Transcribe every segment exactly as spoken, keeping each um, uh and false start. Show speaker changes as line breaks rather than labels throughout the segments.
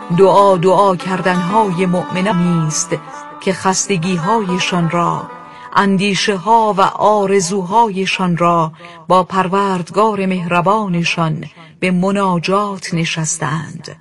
دعا دعا کردنهای مؤمنان است که خستگی‌هایشان را، اندیشه ها و آرزوهایشان را با پروردگار مهربانشان به مناجات نشستند.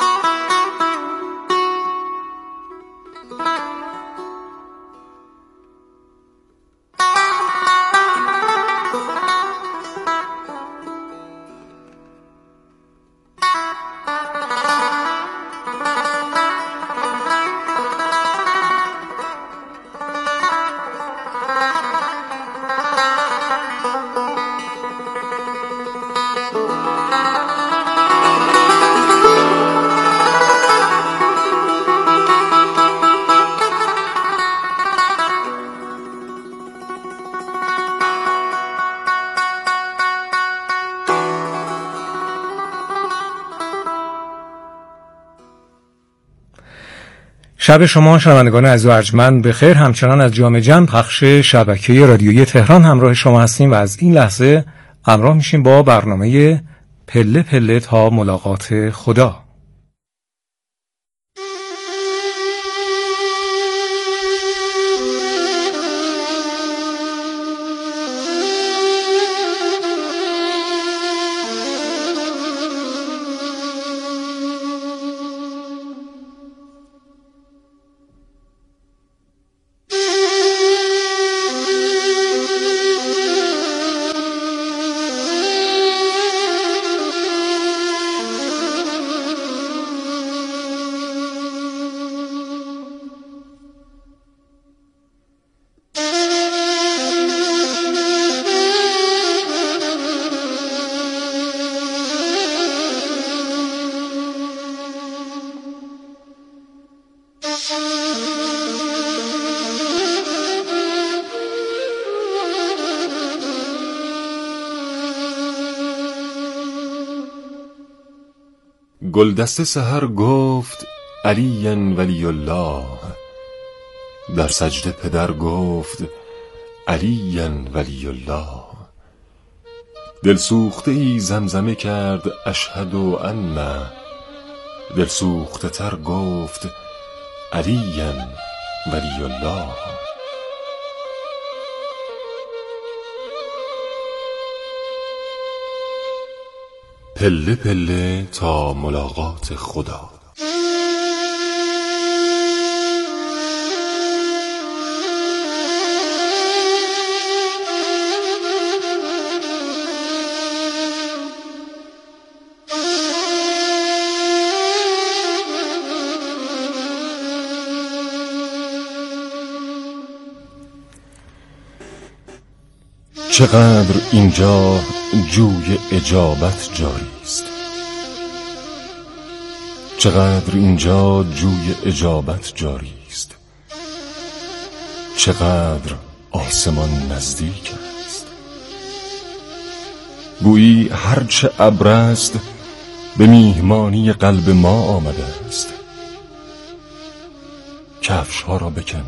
شب شما شنوندگان عزیز و ارجمند بخیر. همچنان از جام جم پخش شبکه رادیویی تهران همراه شما هستیم و از این لحظه همراه میشیم با برنامه پله پله تا ملاقات خدا.
گلدسته سحر گفت علی ولی الله، در سجده پدر گفت علی ولی الله. دل سوخته ای زمزمه کرد اشهد ان، دل سوخته تر گفت علی ولی الله. پله پله تا ملاقات خدا. چقدر اینجا جوی اجابت جاری است، چقدر اینجا جوی اجابت جاری است، چقدر آسمان نزدیک است. گویی هرچه ابر است به میهمانی قلب ما آمده است. کفش ها را بکن،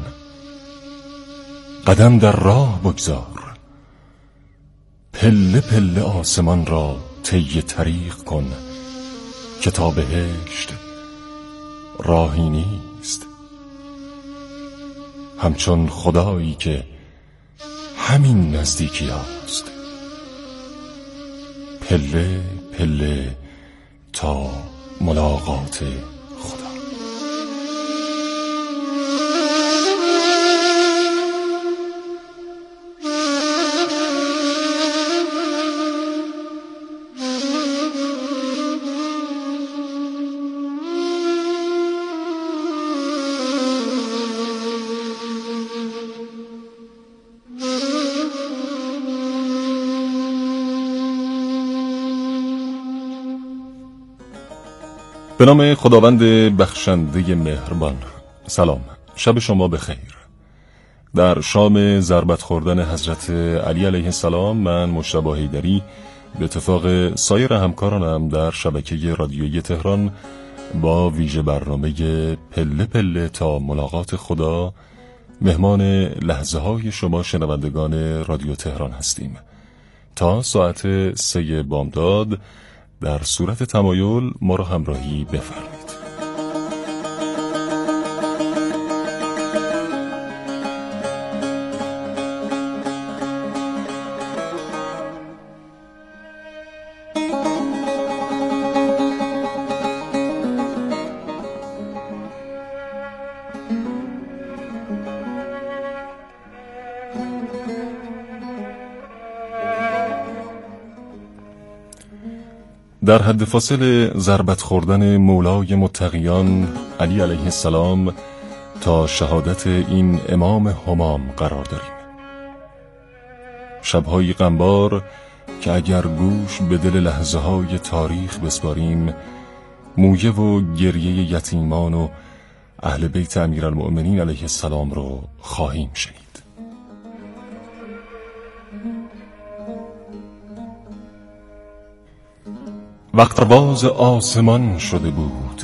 قدم در راه بگذار، پله پله آسمان را طی طریق کن که تا بهشت راهی نیست. همچون خدایی که همین نزدیکی است، پله پله تا ملاقات خدا. به نام خداوند بخشنده مهربان. سلام، شب شما بخیر. در شام ضربت خوردن حضرت علی علیه السلام، من مجتبی حیدری به اتفاق سایر همکارانم در شبکه رادیویی تهران با ویژه برنامه پله پله تا ملاقات خدا مهمان لحظه های شما شنوندگان رادیو تهران هستیم. تا ساعت سه بامداد در صورت تمایل ما را همراهی بفرمایید. در حد فاصل ضربت خوردن مولای متقیان علی علیه السلام تا شهادت این امام همام قرار داریم. شب‌های غمبار که اگر گوش به دل لحظه های تاریخ بسپاریم، مویه و گریه یتیمان و اهل بیت امیرالمؤمنین علیه السلام رو خواهیم شنید. وقت باز آسمان شده بود،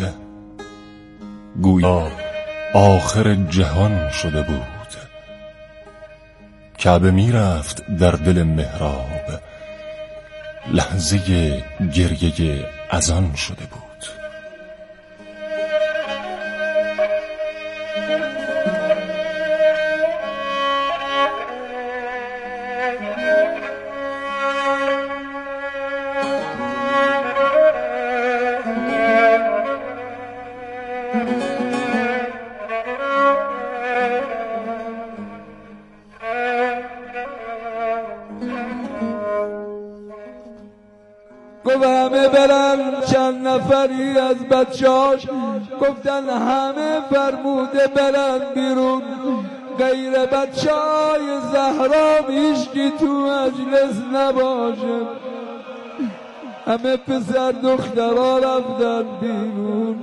گویا آخر جهان شده بود. کعبه می رفت در دل محراب، لحظه گریه اذان شده بود.
گفت همه برن، چند نفری از بچه‌هاش گفتن همه فرموده برن بیرون، غیر بچه‌های زهرا هیچکی تو مجلس نباشه. همه پسر دخترها رفتن بیرون.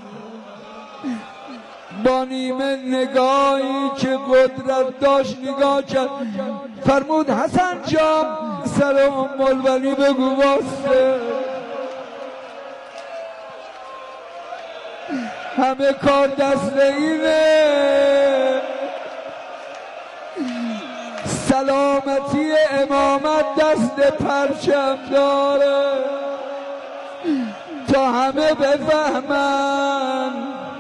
با نیمه نگاهی که قدرت داشت نگاه کرد، فرمود حسن جان سر ام الولی بگو واسه. همه کار دست اینه، سلامتی امامت دست پرچم داره، تا همه بفهمن.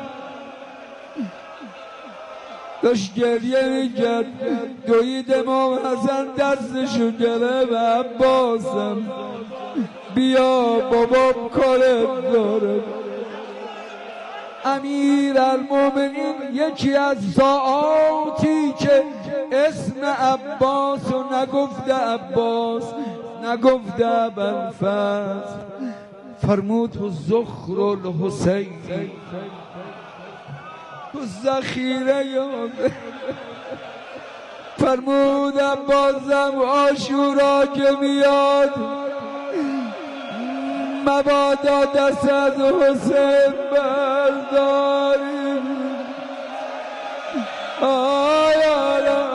داشت گریه میکرد، دوید امام حسن دستشو گرفت، عباسم بیا بابام کارت داره. امیرالمؤمنین یکی از ساعاتی که اسم عباسو نگفته عباس، نگفته ابوالفضل، فرمود و زخر الحسین تو ذخیره یاد. فرمود عباسم عاشورا که میاد، مبادا دست از حسین برداریم. آی آلا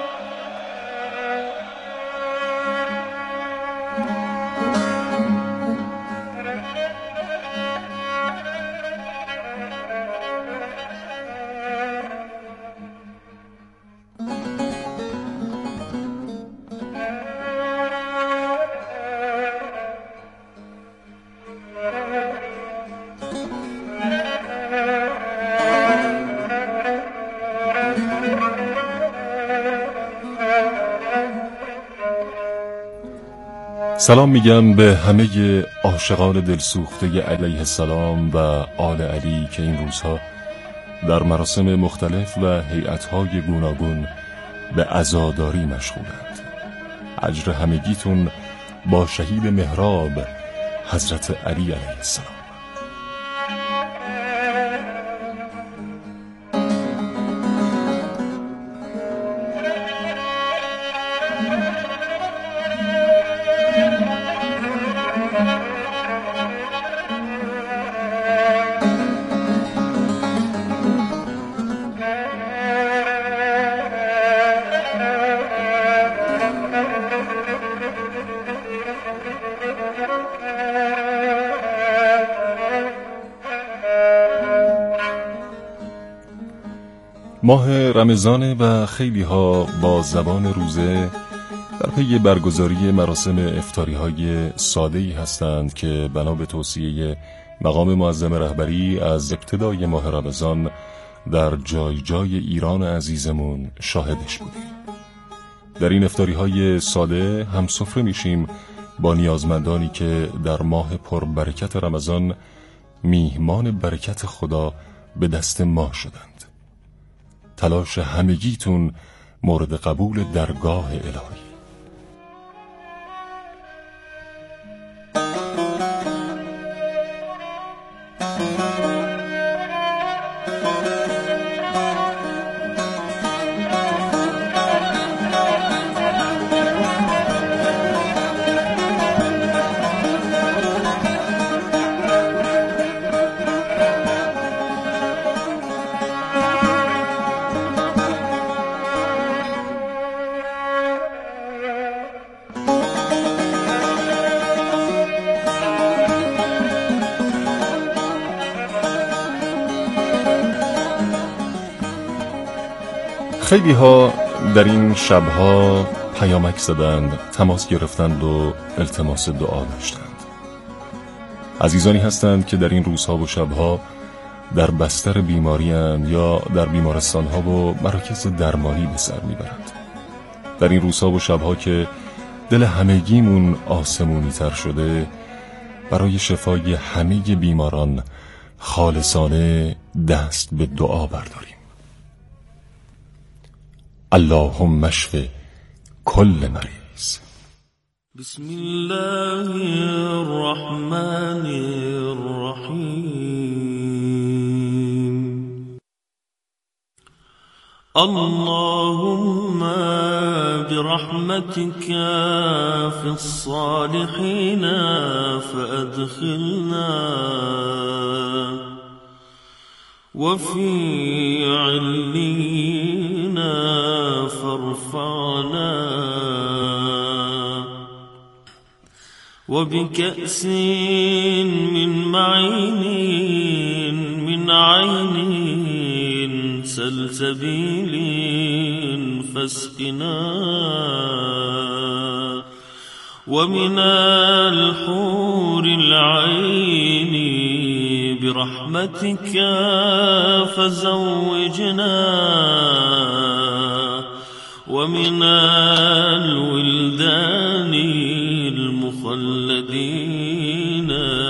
سلام میگم به همه عاشقان دلسوخته علیه السلام و آل علی که این روزها در مراسم مختلف و هیئت‌های گوناگون به عزاداری مشغولند. اجر همگیتون با شهید محراب حضرت علی علیه السلام. ماه رمضان و خیلی ها با زبان روزه در پی برگزاری مراسم افطاری های ساده‌ای هستند که بنا به توصیه مقام معظم رهبری از ابتدای ماه رمضان در جای جای ایران عزیزمون شاهدش بودیم. در این افطاری های ساده هم سفره میشیم با نیازمندانی که در ماه پربرکت رمضان میهمان برکت خدا به دست ما شدند. تلاش همگیتون مورد قبول درگاه الهی. خیلی ها در این شبها پیامک زدند، تماس گرفتند و التماس دعا داشتند. عزیزانی هستند که در این روزها و شبها در بستر بیماری اند یا در بیمارستانها و مراکز درمانی به سر میبرند. در این روزها و شبها که دل همگیمون آسمونی تر شده، برای شفای همه بیماران خالصانه دست به دعا برداریم. اللهم اشف کل مریض.
بسم الله الرحمن الرحیم. اللهم برحمتك في الصالحين فأدخلنا وفي عليين فارفعنا وبكأس من معين من عين سلسبيل فاسقنا ومن الحور العين برحمتك فزوجنا ومن الولدان المخلدين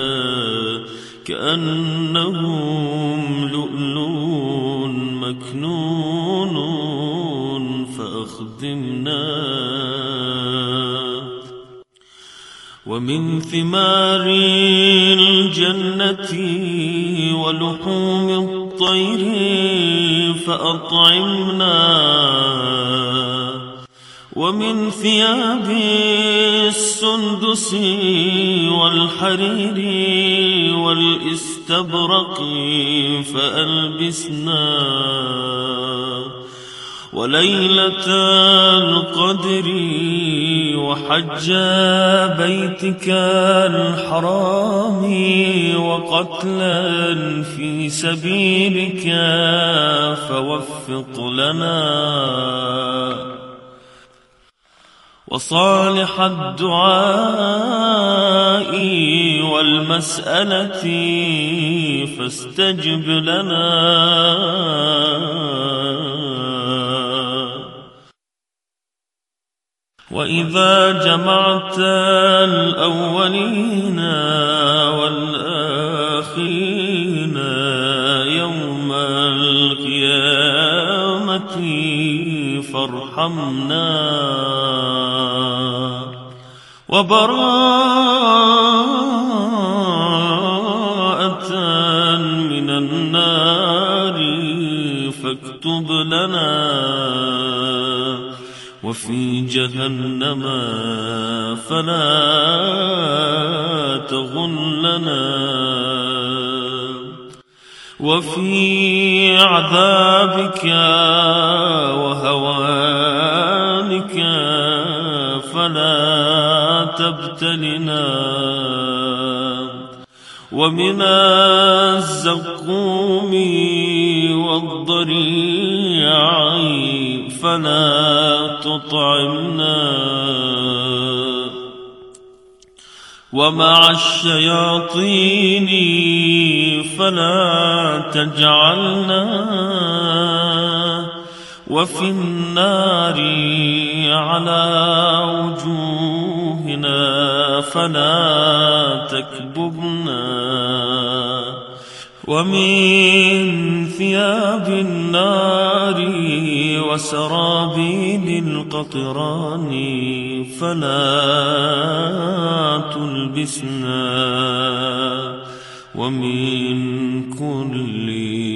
كأنهم لؤلؤ مكنون فأخدمنا ومن ثمار الجنة ولحوم الطير فأطعمنا ومن ثياب السندس والحرير والاستبرق فألبسنا وليلة القدر وحج بيتك الحرام وقتلا في سبيلك فوفق لنا وصالح الدعاء والمسألة فاستجب لنا وإذا جمعت الأولين والآخرين يوم القيامة فارحمنا وبراءة من النار فاكتب لنا وفي جهنم فلا تغلنا وفي عذابك وهوانك فلا تبتلنا ومن الزقوم والضريع فلا تطعمنا ومع الشياطين فلا تجعلنا وفي النار على وجوهنا فلا تكببنا ومن ثياب النار وسرابيل القطران فلا تلبسنا ومن كل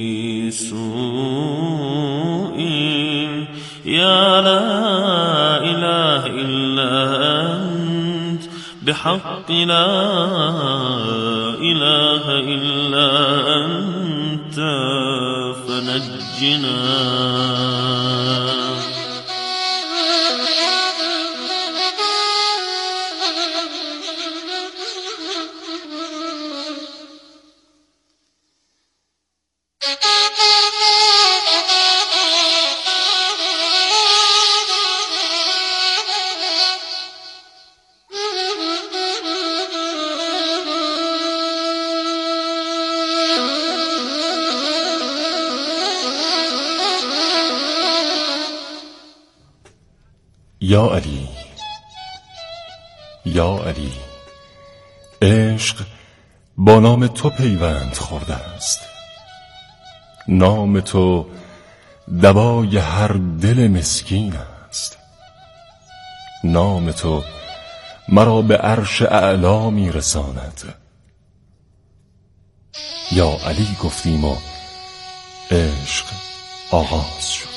سوء يا لا إله إلا أنت بحق لا إله إلا أنت فنجنا
یا علی یا علی، عشق با نام تو پیوند خورده است. نام تو دوای هر دل مسکین است. نام تو مرا به عرش اعلا می رساند. یا علی گفتیم و عشق آغاز شد.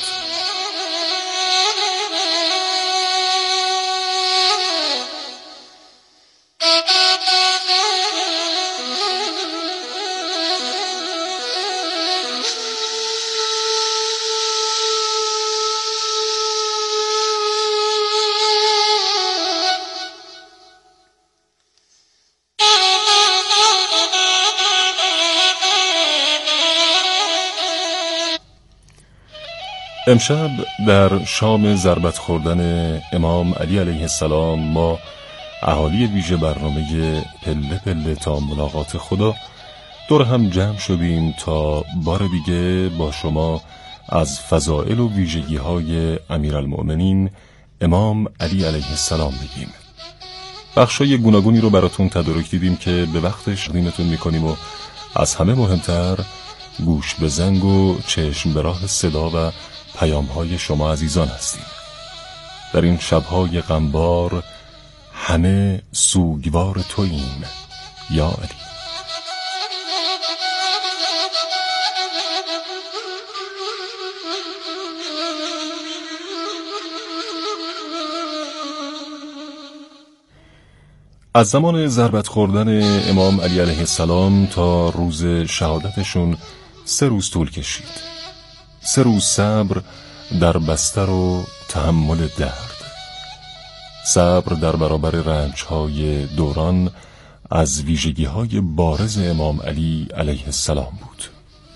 امشب در شام ضربت خوردن امام علی علیه السلام ما اهالی ویژه برنامه پله پله تا ملاقات خدا دور هم جمع شدیم تا بار دیگه با شما از فضائل و ویژگی های امیرالمؤمنین امام علی علیه السلام بگیم. بخشای گوناگونی رو براتون تدارک دیدیم که به وقتش تقدیمتون میکنیم و از همه مهمتر گوش به زنگ و چشم به راه صدا و پیام های شما عزیزان هستیم. در این شبهای غمبار همه سوگوار توییم یا علی. از زمان ضربت خوردن امام علی علیه السلام تا روز شهادتشون سه روز طول کشید. سه روز صبر در بستر و تحمل درد. صبر در برابر رنج‌های دوران از ویژگی‌های بارز امام علی علیه السلام بود.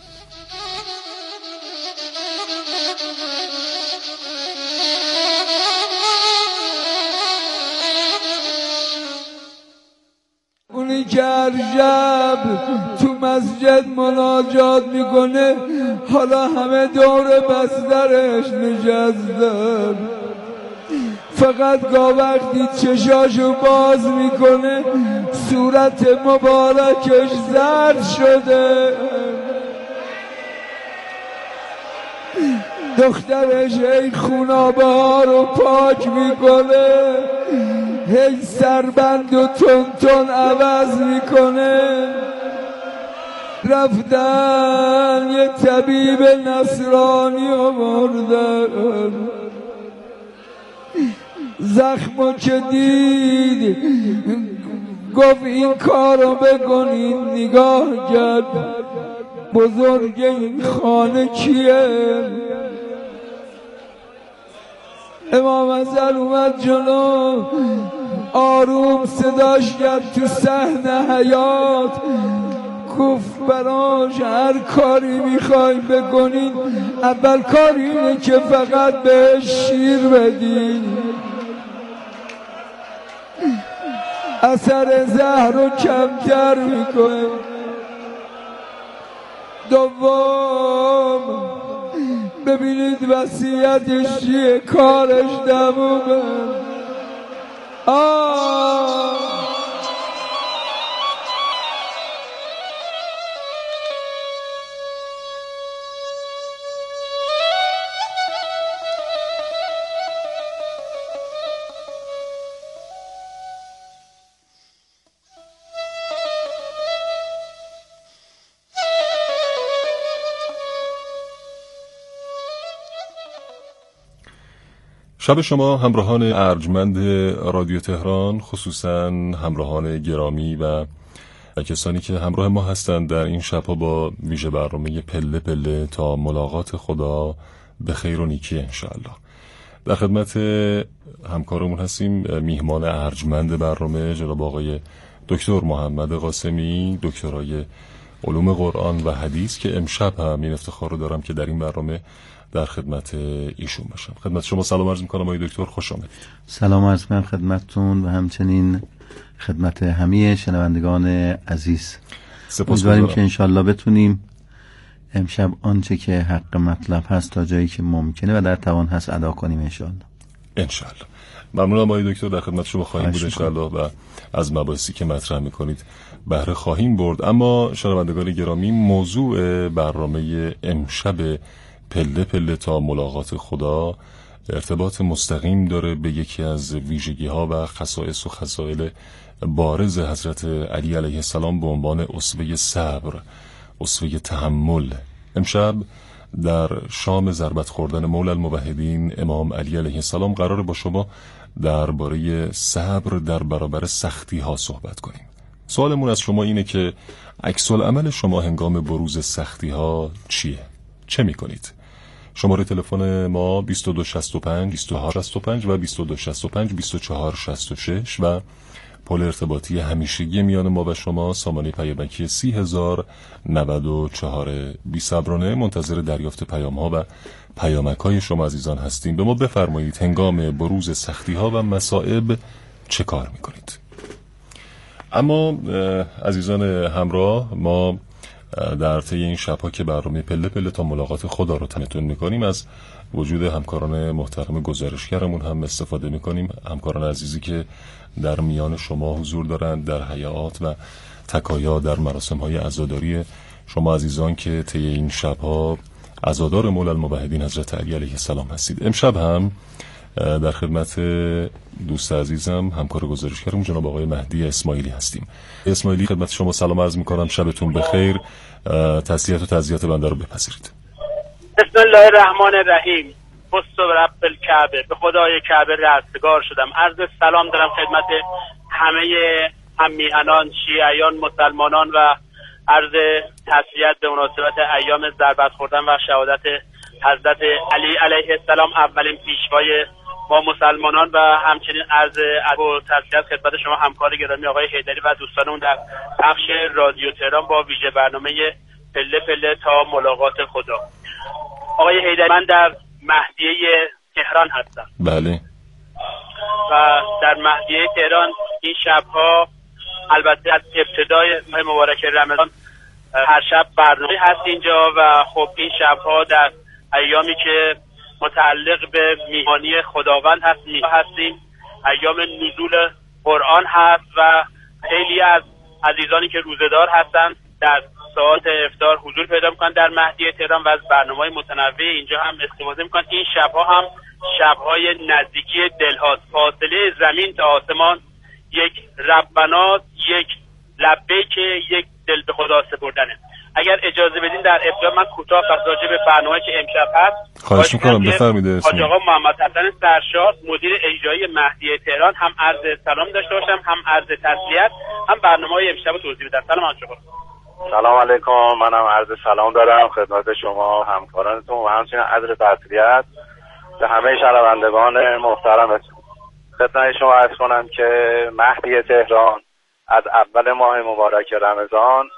اونی که هر شب تو مسجد مناجات میکنه حالا همه دور بسترش نشستن، فقط گاه وقتی چشاشو باز میکنه صورت مبارکش زرد شده، دخترش هی خونابه ها رو پاک میکنه، هی سربند و تون تون عوض میکنه. رفتن یه طبیب نصرانی آوردن، زخمو که دید گفت این کارو بکنید. نگاه کرد بزرگ این خانه کیه؟ امام ازل اومد جلو، آروم صداش کرد تو صحن حیات، گفت براش هر کاری میخوای بکنین اول کار اینه که فقط بهش شیر بدین، اثر زهر رو کمتر میکنه. دوم ببینید وصیتش چیه، کارش تمومه. آه
شب شما همراهان ارجمند رادیو تهران، خصوصا همراهان گرامی و کسانی که همراه ما هستند در این شبها با ویژه برنامه پله پله تا ملاقات خدا به خیر و نیکی انشاءالله. در خدمت همکارمون هستیم، میهمان ارجمند برنامه جناب آقای دکتر محمد قاسمی، دکترای علوم قرآن و حدیث که امشب هم این افتخار رو دارم که در این برنامه در خدمت ایشون باشم. خدمت شما سلام عرض می‌کنم آقای دکتر، خوش آمدید.
سلام عرض می‌کنم خدمتتون و همچنین خدمت همه شنوندگان عزیز. امیدواریم که انشالله بتونیم امشب آنچه که حق مطلب هست تا جایی که ممکنه و در توان هست ادا کنیم انشالله.
انشالله. ممنونم آقای دکتر، در خدمت شما خواهیم بود انشالله و از مباحثی که مطرح میکنید بهره خواهیم برد. اما شنوندگان گرامی، موضوع برنامه امشب پله پله تا ملاقات خدا ارتباط مستقیم داره به یکی از ویژگی ها و خصائص و خصائل بارز حضرت علی علیه السلام به عنوان اسوه صبر، اسوه تحمل. امشب در شام ضربت خوردن مولا الموحدین امام علی علیه السلام قرار با شما درباره صبر در برابر سختی ها صحبت کنیم. سوالمون از شما اینه که عکس العمل شما هنگام بروز سختی ها چیه؟ چه میکنید؟ شماره تلفن ما بیست و دو شصت و پنج بیست و چهار شصت و پنج و بیست و دو شصت و پنج بیست و چهار شصت و شش و پل ارتباطی همیشگی میان ما و شما سامانه پیامکی سی هزار نود و چهار. بی صبرانه منتظر دریافت پیام ها و پیامک های شما عزیزان هستیم. به ما بفرمایید هنگام بروز سختی ها و مصائب چه کار میکنید؟ اما عزیزان همراه، ما در طی این شب‌ها که برنامه پله پله تا ملاقات خدا رو تنتون میکنیم از وجود همکاران محترم گزارشگرمون هم استفاده میکنیم، همکاران عزیزی که در میان شما حضور دارند در حیات و تکایا در مراسم‌های عزاداری شما عزیزان که طی این شب‌ها عزادار مولا الموحدین حضرت علی علیه السلام هستید. امشب هم در خدمت دوست عزیزم همکار گزارشگرم جناب آقای مهدی اسماعیلی هستیم. اسماعیلی، خدمت شما سلام عرض می‌کنم، شبتون بخیر. تسلیت و تعزیت بنده رو بپذیرید.
بسم الله الرحمن الرحیم. بست و رب الکعبه، به خدای کعبه رستگار شدم. عرض سلام دارم خدمت همه هممیهنان، شیعیان، مسلمانان و عرض تسلیت به مناسبت ایام ضربت خوردن و شهادت حضرت علی علیه السلام، اولین پیشوای ما مسلمانان، و همچنین عرض و تسلیت خدمت شما همکار گرامی آقای حیدری و دوستانمون در بخش رادیو تهران با ویژه برنامه پله پله تا ملاقات خدا. آقای حیدری، من در مهدیه تهران هستم.
بله.
و در مهدیه تهران این شبها البته از ابتدای ماه مبارک رمضان هر شب برنامه هست اینجا و خب این شبها در ایامی که متعلق به میهمانی خداوند هست هستیم، ایام نزول قرآن هست و خیلی از عزیزانی که روزه‌دار هستن در ساعات افطار حضور پیدا میکنن در مهدیه تهران و از برنامه‌های متنوع اینجا هم استفاده میکنن. این شبها هم شبهای نزدیکی دل هاست. فاصله زمین تا آسمان یک ربنا، یک لبیک، یک دل به خدا سپردنه. اگر اجازه بدین در ابتدا من کوتاه راجع به برنامه‌ای که امشب هست
خواهش می‌کنم بفرمایید.
حاج آقا محمد حسن سرشار مدیر اجرایی مهدیه تهران هم عرض سلام داشته باشم، هم عرض تسلیت، هم برنامه‌های امشب رو توضیح بدم. سلام علیکم.
سلام علیکم. منم عرض سلام دارم خدمت شما همکارانتون و همچنین عرض تسلیت به همه شنوندگان محترمتون. خدمت شما عرض کنم که مهدیه تهران از اول ماه مبارک رمضان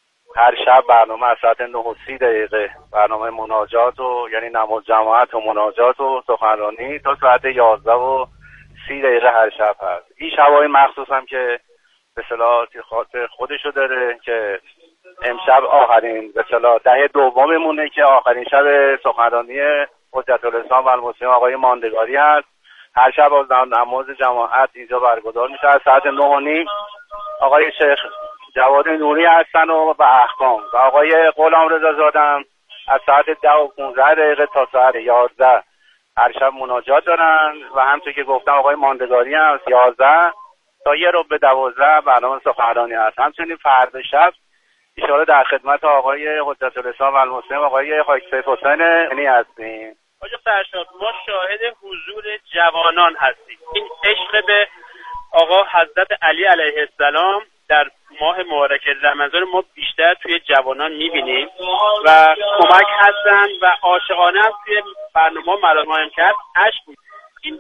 هر شب برنامه از ساعت نه و سی دقیقه برنامه مناجات و یعنی نماز جماعت و مناجات و سخنرانی تا ساعت یازده و سی دقیقه هر شب هست. این شب‌های مخصوص هم که به اصطلاح خاطر خودشو داره که امشب آخرین به اصطلاح دهه دوممونه که آخرین شب سخنرانی حجت الاسلام و المسلمین آقای ماندگاری هست. هر شب از نماز جماعت اینجا برگزار میشه از ساعت نه و نیم. آقای شیخ جواد نوری هستن و به احکام و آقای غلامرضا زادم از ساعت ده و پانزده دقیقه تا ساعت یازده هر شب مناجات دارن و همچون که گفتم آقای ماندگاری هم یازده تا یه رو به دوازده برنامه سخنرانی هست. همچنین فردا شب اشاره در خدمت آقای حجت الاسلام و المسلمین آقای حاج سیف حسین یعنی هستیم.
آقای فرشاد، ما شاهد حضور جوانان هستیم. این عشق به آقا حضرت علی علیه السلام در ماه مبارک رمضان ما بیشتر توی جوانان میبینیم و کمک هستن و عاشقانه هم توی برنامه مراسم کرد عشق بود. این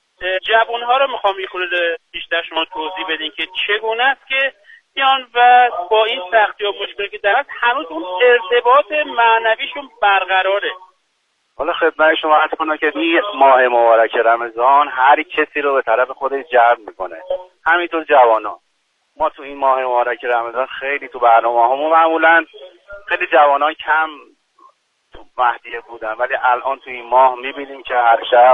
جوانها رو میخوام یه خورده بیشتر شما توضیح بدین که چگونه است که میان و با این سختی و مشکلی که دارن هنوز اون ارتباط معنویشون برقراره.
حالا خدمت شما عرض کنم که این ماه مبارک رمضان هر کسی رو به طرف خودش جلب میکنه، همینطور جوانان. ما تو این ماه مبارک رمضان خیلی تو برنامه همون معمولا خیلی جوانان کم تو مهدیه بودن، ولی الان تو این ماه میبینیم که هر شب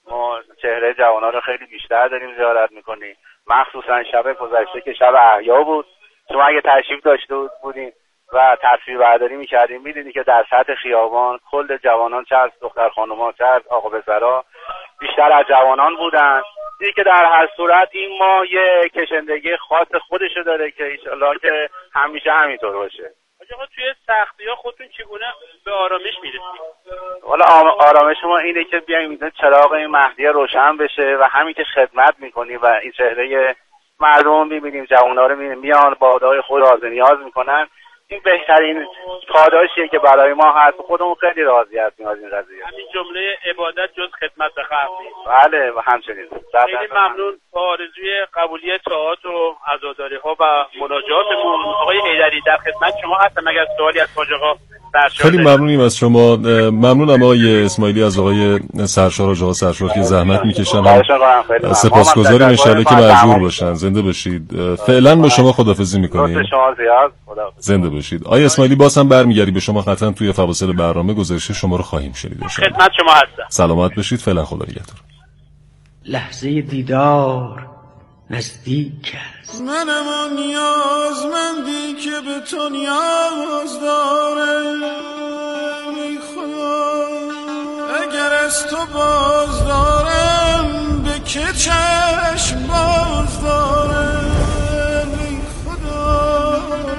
ما چهره جوانان رو خیلی بیشتر داریم زیارت میکنیم، مخصوصا شب گذشته که شب احیا بود. شما اگه تشریف داشته بودین و تصویر برداری میکردیم میدیدی که در سطح خیابان کل جوانان، چه از دختر خانوما چه از آقا پسرا، بیشتر از جوانان بودن. دیدی که در هر صورت این ماه یه کشندگی خاص خودشو داره که انشالله که همیشه همینطور باشه.
آقا توی سختی‌ها خودتون چگونه به آرامش میرسید؟
والا آرامش ما اینه که بیایم چراغ این مهدی روشن بشه و همین که خدمت میکنیم و این چهره مردم میبینیم، جوان‌ها رو میبینیم میان با دعای خود راز نیاز میکنن، این بهترین پاداشیه که برای ما هست. خودمون خیلی راضی هستیم از این قضیه.
همین جمله عبادت جز خدمت به خلق نیست.
بله و همچنین.
خیلی ممنون. با آرزوی قبولی طاعات و عزاداری‌ها و مناجاتمون. آقای حیدری در خدمت شما هستم اگر سوالی از حاج آقا سرشار.
خیلی ممنونیم از شما. ممنونم آقای اسماعیلی از آقای سرشار و آقا سرشار که زحمت میکشن. سپاسگزاریم ان شاءالله که مأجور باشن. زنده باشید. فعلا با شما خداحافظی میکنیم.
شما زیاد.
زنده باشید. آقای اسماعیلی باز هم برمیگردی به شما، قطعا توی فواصل برنامه گزارش شما رو خواهیم شنید.
خدمت شما هستم.
سلامت باشید. فعلا خدا نگهدار.
لحظه دیدار نزدیک است.
منم آن نیازمندی که به تو نیاز دارم. ای خدا اگر از تو باز دارم به که چشم باز دارم. ای خدا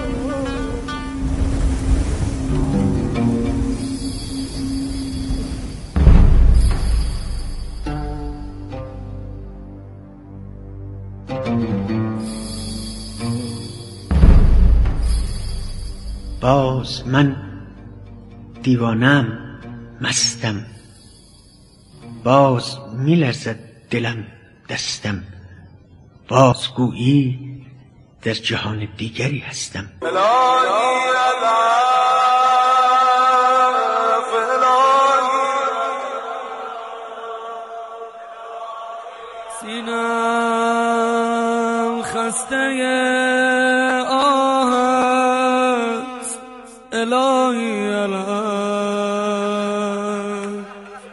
باز من دیوانم، مستم، باز میلرزد دلم دستم، باز گویی در جهان دیگری هستم.
سینم خسته آه است الهی الهی،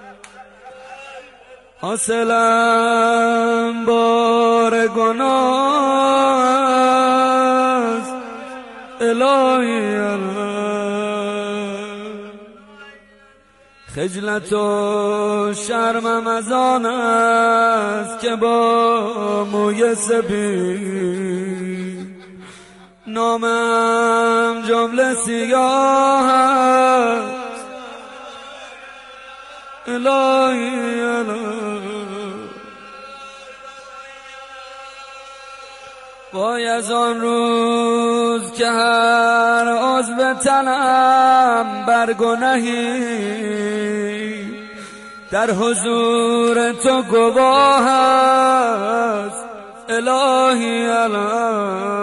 حاصلم بار گناه است الهی الهی، خجلت و شرمم از آن است که با موی سپید نامم جمله سیاه است الهی الهی. وای از آن روز که هر عضو تنم بر گناهی در حضور تو گواه است الهی الهی.